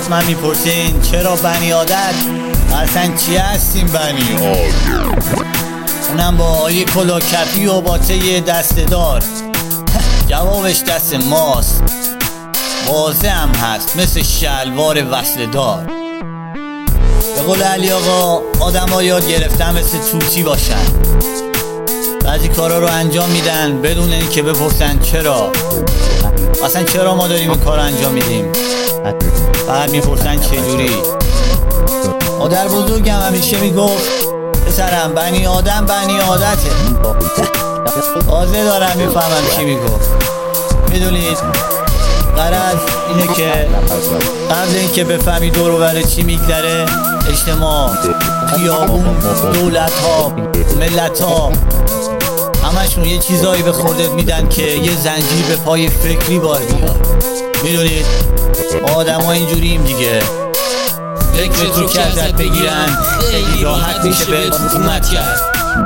حتما میپرسین چرا بنی عادت؟ اصلا چی هستیم بنی عادت؟ اونم با یه کلاه کپی و با طی دسته دار. جوابش دست ماست، واضح هم هست مثل شلوار وصله دار. به قول علی آقا آدم ها یاد گرفتن مثل طوطی باشن، بعضی کارا رو انجام میدن بدون اینکه بپرسن چرا. اصلا چرا ما داریم این کار انجام میدیم، فقط میپرسن چجوری. مادر بزرگم همیشه میگفت پسرم بنی آدم بنی عادته. واضح دارم میفهمم چی میگفت. میدونید غرض اینه که قبل اینکه بفهمی دور و بر چی میگذره، اجتماع، خیابون، دولت ها، ملت ها، همشون یه چیزایی به خوردت میدن که یه زنجیر به پای فکری بار بیاد. میدونید ما آدم ها اینجوریم دیگه. فکرت رو که ازت بگیرن خیلی راحت میشه بهت حکومت کرد.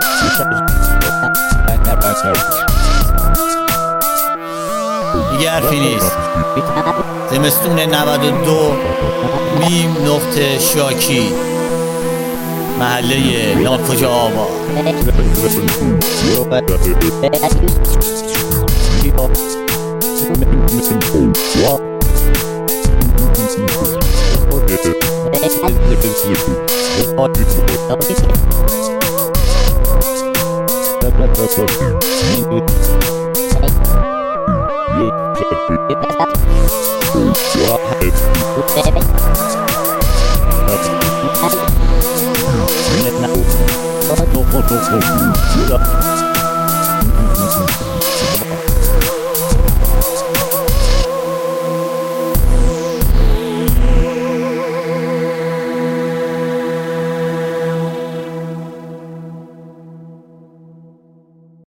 دیگه حرفی نیست. زمستون 92 میم نقطه شاکی، محله ناکجا آباد.